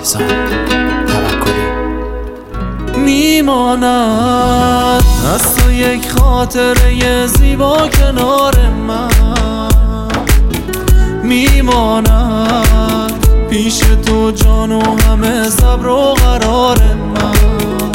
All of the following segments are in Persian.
احسان توکلی. میماند از تو یک خاطره زیبا کنار من، میماند پیش تو جان و همه صبر و قرار من.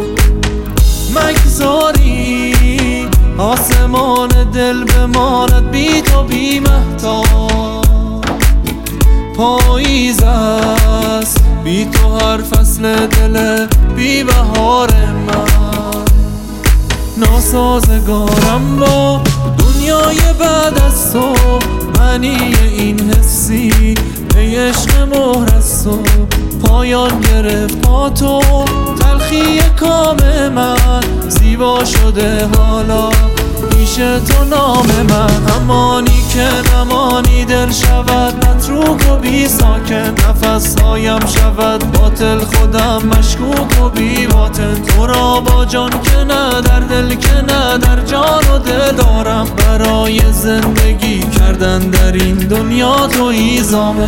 مگذاری آسمان دل بماند بی تو بی مهتاب، پاییز است بی تو هر فصل دل بی بهار من. ناسازگارم با دنیای بعد از تو، معنی این حسی ای عشق مهر از تو. پایان گرفت با تو تلخی کام من، زیبا شده حالا پیش تو نام من. امانی که نمانی دل شود متروک و بی ساکن، نفسهایم شود باطل خودم مشکوک و بی باطن. تو را با جان که نه در دل که نه در جان و دل دارم، برای زندگی کردن در این دنیا تو ایزامه.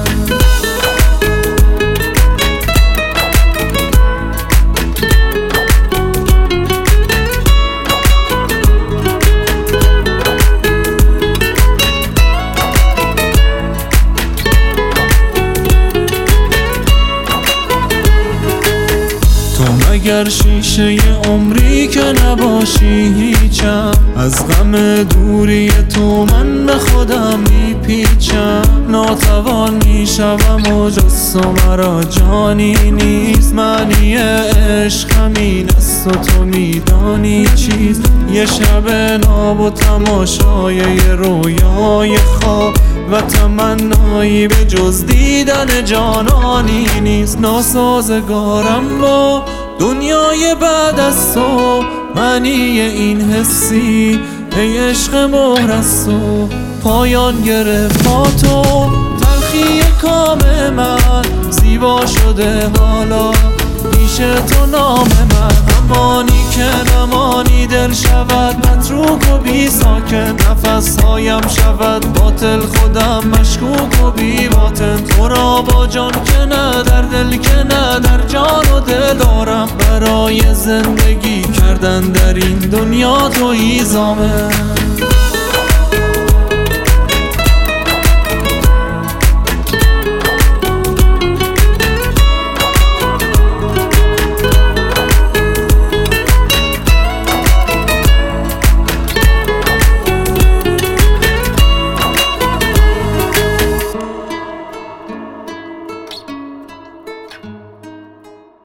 اگر شیشه عمری که نباشی هیچم، از غم دوری تو من به خودم میپیچم. ناتوان میشوم و جز تو مرا جانی نیست، معنی عشق همین است و تو میدانی چیست. یه شب ناب و تماشای رویای خواب و تمنایی به جز دیدن جانانی نیست. ناسازگارم با دنیای بعد از تو، معنی این حسی ای عشق مهر از تو. پایان گرفت با تو تلخی کام من، زیبا شده حالا پیش تو نام من. امانی که نمانی دل شود متروک و بی ساکن، نفسهایم شود باطل خودم مشکوک و بی باطن. تو را با جان که نه در دل که نه در جان و دل دارم، برای زندگی کردن در این دنیا تو ایزامه.